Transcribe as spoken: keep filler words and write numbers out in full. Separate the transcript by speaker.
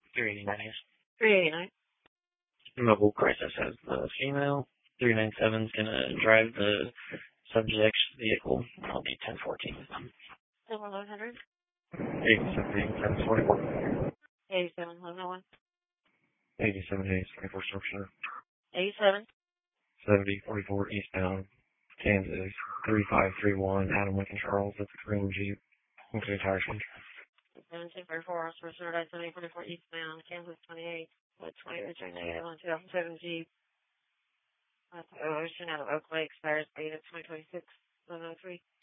Speaker 1: three eighty-nine is.
Speaker 2: three eighty-nine.
Speaker 1: Mobile crisis has the female. three ninety-seven is going to drive the subject's vehicle. I'll be ten fourteen.
Speaker 2: seven eleven hundred.
Speaker 1: eighty-seven eighty-seven twenty-four.
Speaker 2: eighty-seven eleven one.
Speaker 1: eighty-seven eighty-seven twenty-four structure.
Speaker 2: eighty-seven.
Speaker 1: seventy forty-four eastbound. Kansas. three five three one. Adam Lincoln Charles. That's a green Jeep. Including tire change.
Speaker 2: seventeen forty-four. Osprey Sunrise seventy forty-four eastbound. Kansas twenty-eight. With twenty return negative on two thousand seven Jeep. That's Ocean out of Oak Lake. Expires date of twenty twenty-six. eleven oh three.